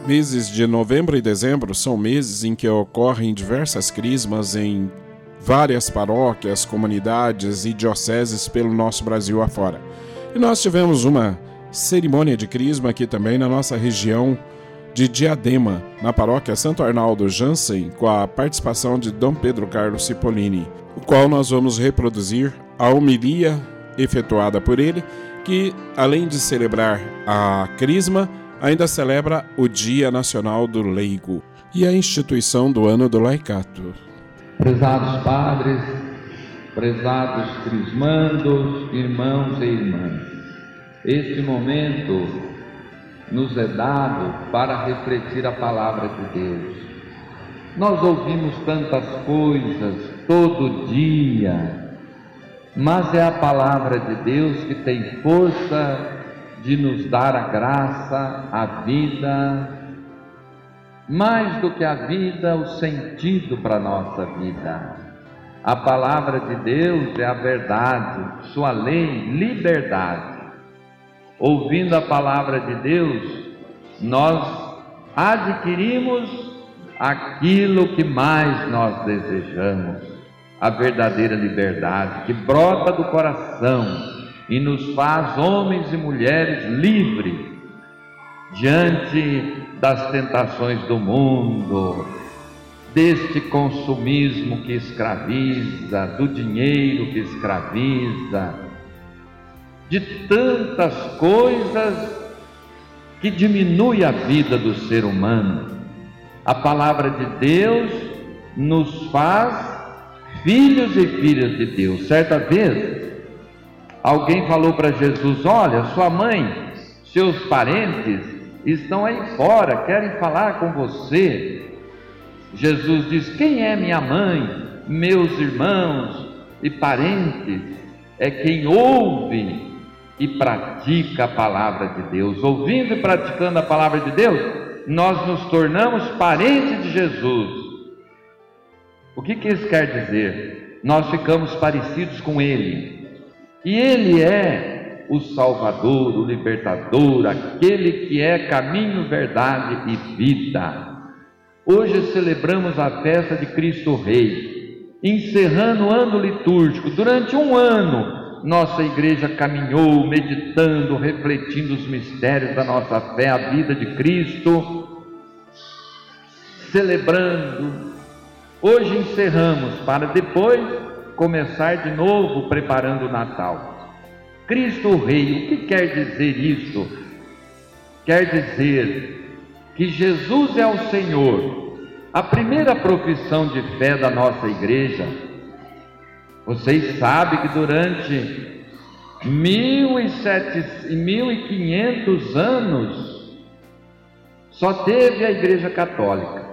Meses de novembro e dezembro são meses em que ocorrem diversas crismas em várias paróquias, comunidades e dioceses pelo nosso Brasil afora. E nós tivemos uma cerimônia de crisma aqui também na nossa região de Diadema, na paróquia Santo Arnaldo Jansen, com a participação de Dom Pedro Carlos Cipollini, o qual nós vamos reproduzir a homilia efetuada por ele, que além de celebrar a crisma, ainda celebra o Dia Nacional do Leigo e a instituição do Ano do Laicato. Prezados padres, prezados crismandos, irmãos e irmãs, este momento nos é dado para refletir a palavra de Deus. Nós ouvimos tantas coisas todo dia, mas é a palavra de Deus que tem força de nos dar a graça, a vida, mais do que a vida, o sentido para a nossa vida. A palavra de Deus é a verdade, sua lei, liberdade. Ouvindo a palavra de Deus, nós adquirimos aquilo que mais nós desejamos, a verdadeira liberdade que brota do coração e nos faz homens e mulheres livres diante das tentações do mundo, deste consumismo que escraviza, do dinheiro que escraviza, de tantas coisas que diminui a vida do ser humano. A palavra de Deus nos faz filhos e filhas de Deus. Certa vez, alguém falou para Jesus: olha, sua mãe, seus parentes estão aí fora, querem falar com você. Jesus diz: quem é minha mãe, meus irmãos e parentes? É quem ouve e pratica a palavra de Deus. Ouvindo e praticando a palavra de Deus, nós nos tornamos parentes de Jesus. O que isso quer dizer? Nós ficamos parecidos com Ele. E Ele é o Salvador, o Libertador, aquele que é caminho, verdade e vida. Hoje celebramos a festa de Cristo Rei, encerrando o ano litúrgico. Durante um ano, nossa igreja caminhou, meditando, refletindo os mistérios da nossa fé, a vida de Cristo, celebrando. Hoje encerramos para depois começar de novo preparando o Natal. Cristo Rei, o que quer dizer isso? Quer dizer que Jesus é o Senhor. A primeira profissão de fé da nossa igreja, vocês sabem que durante 1.500 anos só teve a Igreja Católica.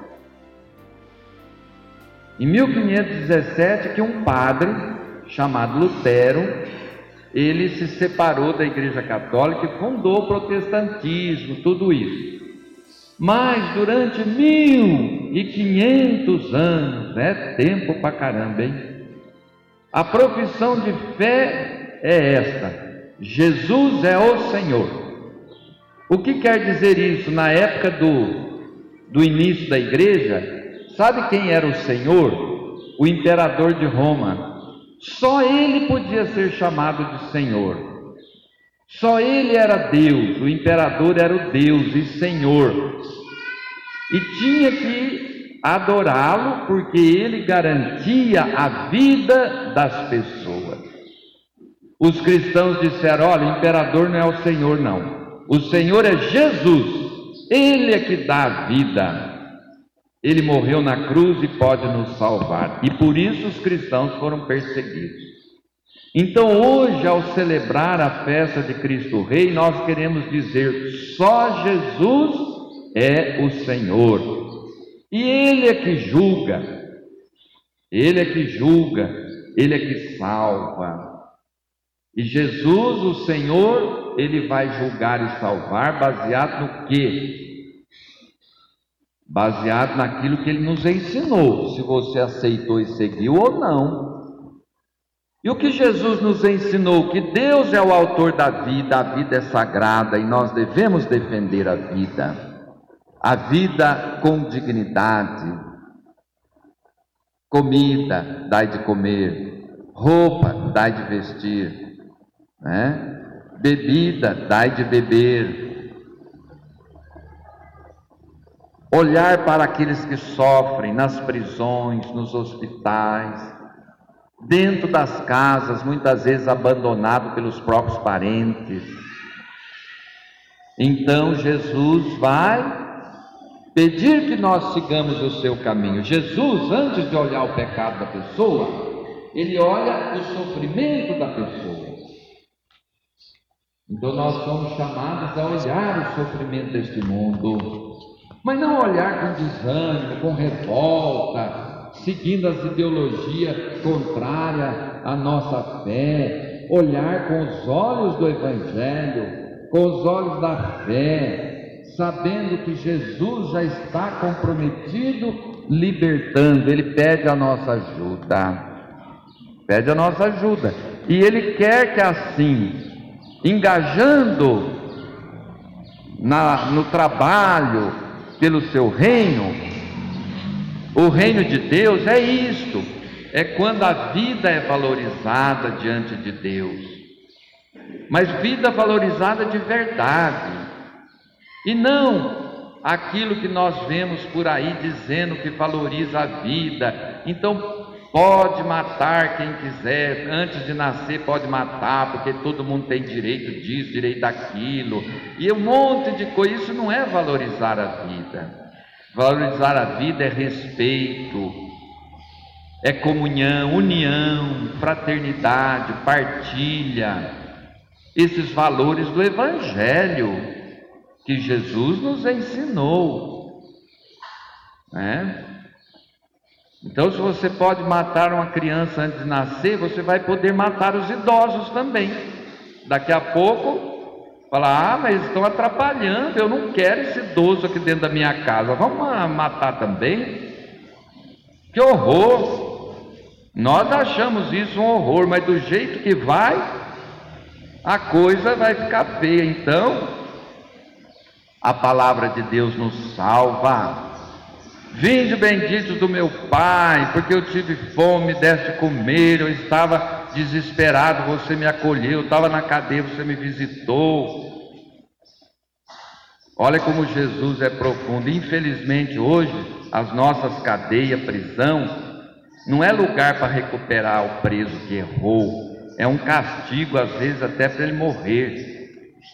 Em 1517, que um padre chamado Lutero, ele se separou da Igreja Católica e fundou o protestantismo, tudo isso. Mas durante 1.500 anos, é tempo pra caramba, hein? A profissão de fé é esta: Jesus é o Senhor. O que quer dizer isso? Na época do início da igreja, sabe quem era o Senhor? O imperador de Roma. Só ele podia ser chamado de Senhor. Só ele era Deus, o imperador era o Deus e Senhor. E tinha que adorá-lo porque ele garantia a vida das pessoas. Os cristãos disseram: olha, o imperador não é o Senhor, não. O Senhor é Jesus. Ele é que dá a vida. Ele morreu na cruz e pode nos salvar. E por isso os cristãos foram perseguidos. Então hoje, ao celebrar a festa de Cristo Rei, nós queremos dizer: só Jesus é o Senhor. E Ele é que julga. Ele é que julga. Ele é que salva. E Jesus, o Senhor, Ele vai julgar e salvar baseado no quê? Baseado naquilo que Ele nos ensinou, se você aceitou e seguiu ou não. E o que Jesus nos ensinou? Que Deus é o autor da vida, a vida é sagrada e nós devemos defender a vida. a vida com dignidade. Comida, dai de comer, roupa, dai de vestir, né? Bebida, dai de beber. Olhar para aqueles que sofrem nas prisões, nos hospitais, dentro das casas, muitas vezes abandonado pelos próprios parentes. Então Jesus vai pedir que nós sigamos o seu caminho. Jesus, antes de olhar o pecado da pessoa, ele olha o sofrimento da pessoa. Então nós somos chamados a olhar o sofrimento deste mundo, mas não olhar com desânimo, com revolta, seguindo as ideologias contrárias à nossa fé. Olhar com os olhos do Evangelho, com os olhos da fé, sabendo que Jesus já está comprometido, libertando. Ele pede a nossa ajuda, pede a nossa ajuda, e Ele quer que assim, engajando no trabalho pelo seu reino, o reino de Deus é isto, é quando a vida é valorizada diante de Deus, mas vida valorizada de verdade, e não aquilo que nós vemos por aí dizendo que valoriza a vida. Então pode matar quem quiser, antes de nascer pode matar, porque todo mundo tem direito disso, direito daquilo, e um monte de coisa. Isso não é valorizar a vida. Valorizar a vida é respeito, é comunhão, união, fraternidade, partilha, esses valores do Evangelho que Jesus nos ensinou, né? Então, se você pode matar uma criança antes de nascer, você vai poder matar os idosos também. Daqui a pouco, falar: mas estão atrapalhando, eu não quero esse idoso aqui dentro da minha casa, vamos matar também? Que horror! Nós achamos isso um horror, mas do jeito que vai, a coisa vai ficar feia. Então, a palavra de Deus nos salva. Vinde benditos do meu Pai, porque eu tive fome, me deste comer, eu estava desesperado, você me acolheu, eu estava na cadeia, você me visitou. Olha como Jesus é profundo. Infelizmente hoje, as nossas cadeias, prisão, não é lugar para recuperar o preso que errou, é um castigo, às vezes até para ele morrer.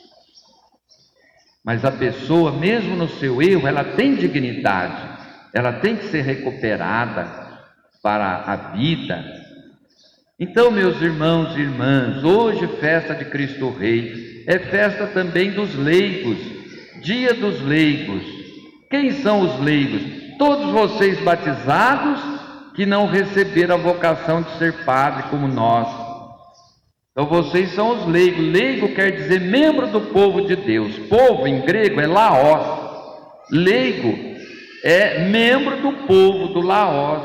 Mas a pessoa, mesmo no seu erro, ela tem dignidade, ela tem que ser recuperada para a vida. Então, meus irmãos e irmãs, hoje festa de Cristo Rei, é festa também dos leigos, dia dos leigos. Quem são os leigos? Todos vocês batizados que não receberam a vocação de ser padre como nós. Então vocês são os leigos. Leigo quer dizer membro do povo de Deus. Povo em grego é laos. Leigo é membro do povo, do laos.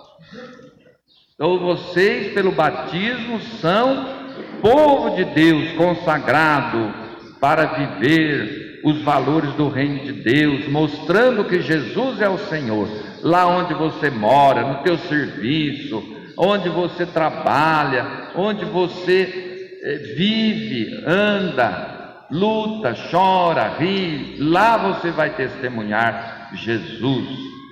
Então vocês, pelo batismo, são povo de Deus, consagrado para viver os valores do reino de Deus, mostrando que Jesus é o Senhor. Lá onde você mora, no teu serviço, onde você trabalha, onde você vive, anda, luta, chora, ri, lá você vai testemunhar Jesus.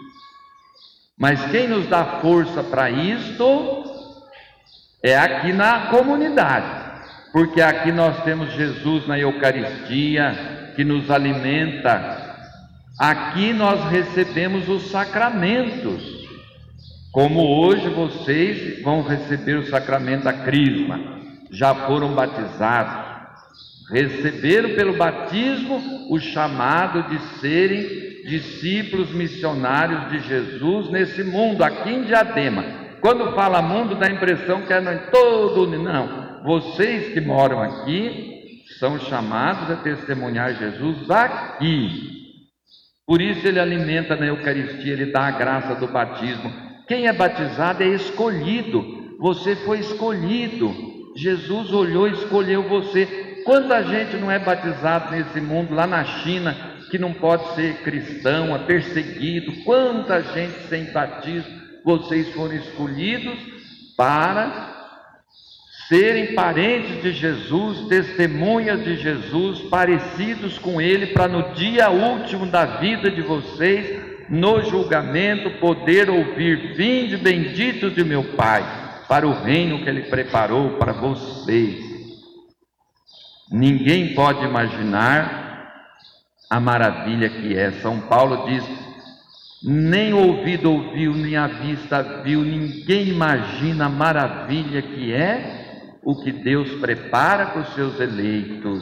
Mas quem nos dá força para isto é aqui na comunidade, porque aqui nós temos Jesus na Eucaristia, que nos alimenta. Aqui nós recebemos os sacramentos, como hoje vocês vão receber o sacramento da crisma, já foram batizados, receberam pelo batismo o chamado de serem discípulos missionários de Jesus nesse mundo, aqui em Diadema. Quando fala mundo, dá a impressão que é em todo, não, vocês que moram aqui são chamados a testemunhar Jesus aqui. Por isso ele alimenta na Eucaristia, ele dá a graça do batismo. Quem é batizado é escolhido, você foi escolhido, Jesus olhou e escolheu você. Quanta gente não é batizado nesse mundo, lá na China, que não pode ser cristão, é perseguido. Quanta gente sem batismo. Vocês foram escolhidos para serem parentes de Jesus, testemunhas de Jesus, parecidos com Ele, para no dia último da vida de vocês, no julgamento, poder ouvir: vinde benditos de meu Pai, para o reino que Ele preparou para vocês. Ninguém pode imaginar a maravilha que é. São Paulo diz: nem o ouvido ouviu, nem a vista viu, ninguém imagina a maravilha que é o que Deus prepara para os seus eleitos.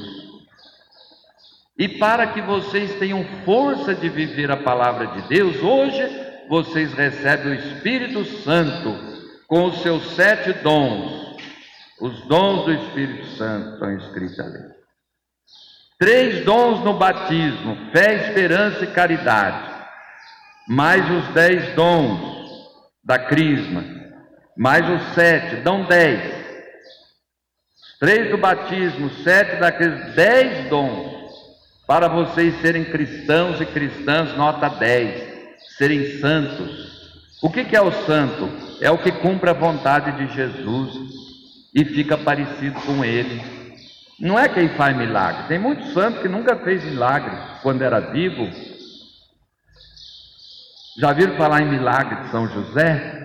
E para que vocês tenham força de viver a palavra de Deus, hoje vocês recebem o Espírito Santo com os seus 7 dons. Os dons do Espírito Santo estão escritos ali. 3 dons no batismo: fé, esperança e caridade. Mais os 10 dons da crisma, mais os 7, dão 10. 3 do batismo, 7 da crisma, 10 dons, para vocês serem cristãos e cristãs, nota 10, serem santos. O que é o santo? É o que cumpre a vontade de Jesus e fica parecido com Ele. Não é quem faz milagre. Tem muito santo que nunca fez milagre quando era vivo. Já viram falar em milagre de São José?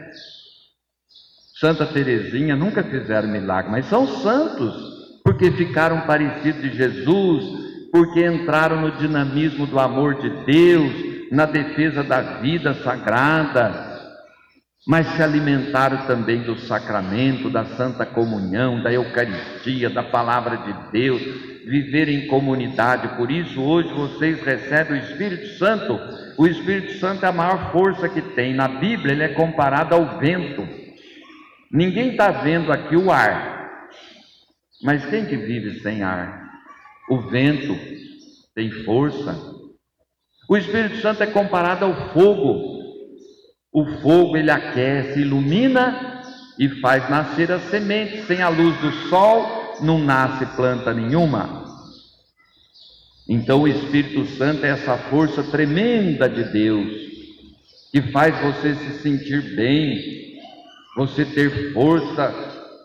Santa Teresinha nunca fizeram milagre, mas são santos, porque ficaram parecidos de Jesus, porque entraram no dinamismo do amor de Deus, na defesa da vida sagrada, mas se alimentaram também do sacramento, da Santa Comunhão, da Eucaristia, da Palavra de Deus, viver em comunidade. Por isso hoje vocês recebem o Espírito Santo. O Espírito Santo é a maior força que tem. Na Bíblia ele é comparado ao vento. Ninguém está vendo aqui o ar, mas quem que vive sem ar? O vento tem força. O Espírito Santo é comparado ao fogo. O fogo ele aquece, ilumina e faz nascer as sementes. Sem a luz do sol não nasce planta nenhuma. Então o Espírito Santo é essa força tremenda de Deus, que faz você se sentir bem, você ter força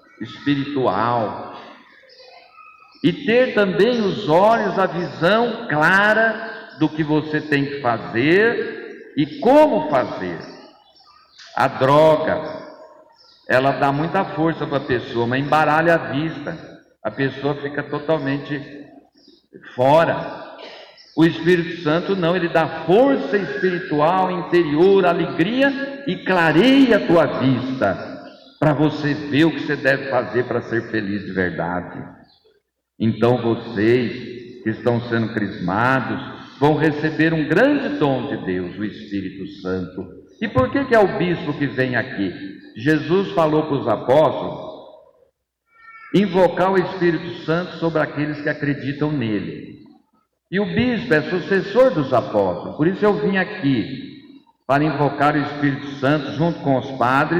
espiritual e ter também os olhos, a visão clara do que você tem que fazer e como fazer. A droga, ela dá muita força para a pessoa, mas embaralha a vista, a pessoa fica totalmente fora. O Espírito Santo não, ele dá força espiritual, interior, alegria e clareia a tua vista, para você ver o que você deve fazer para ser feliz de verdade. Então vocês que estão sendo crismados vão receber um grande dom de Deus, o Espírito Santo. E por que é o bispo que vem aqui? Jesus falou para os apóstolos invocar o Espírito Santo sobre aqueles que acreditam nele. E o bispo é sucessor dos apóstolos, por isso eu vim aqui para invocar o Espírito Santo junto com os padres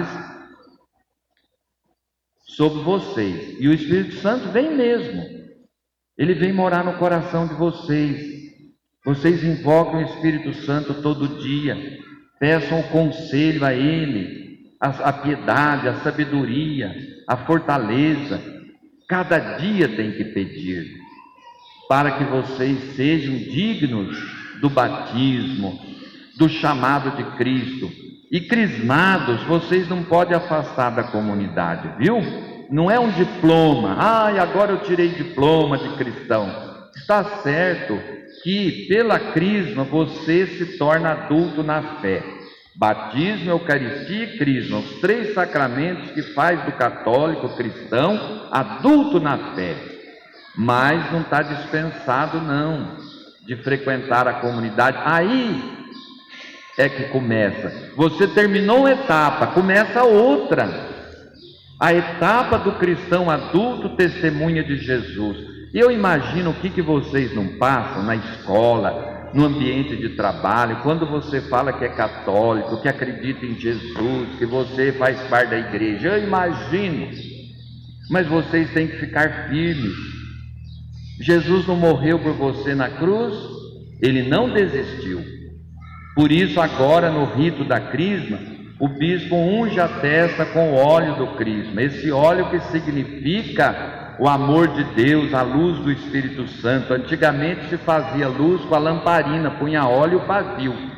sobre vocês. E o Espírito Santo vem mesmo, ele vem morar no coração de vocês. Vocês invocam o Espírito Santo todo dia, peçam o conselho a ele, a piedade, a sabedoria, a fortaleza. Cada dia tem que pedir, para que vocês sejam dignos do batismo, do chamado de Cristo. E crismados, vocês não podem afastar da comunidade, viu? Não é um diploma, agora eu tirei diploma de cristão. Está certo que pela crisma você se torna adulto na fé. Batismo, Eucaristia e crisma, os 3 sacramentos que faz do católico cristão adulto na fé. Mas não está dispensado não de frequentar a comunidade. Aí é que começa. Você terminou uma etapa, começa outra. A etapa do cristão adulto, testemunha de Jesus. E eu imagino o que vocês não passam na escola, no ambiente de trabalho, quando você fala que é católico, que acredita em Jesus, que você faz parte da igreja. Eu imagino. Mas vocês têm que ficar firmes. Jesus não morreu por você na cruz Ele não desistiu. Por isso, agora no rito da crisma, o bispo unge a testa com o óleo do crisma. Esse óleo que significa o amor de Deus, a luz do Espírito Santo. Antigamente se fazia luz com a lamparina, punha óleo vazio.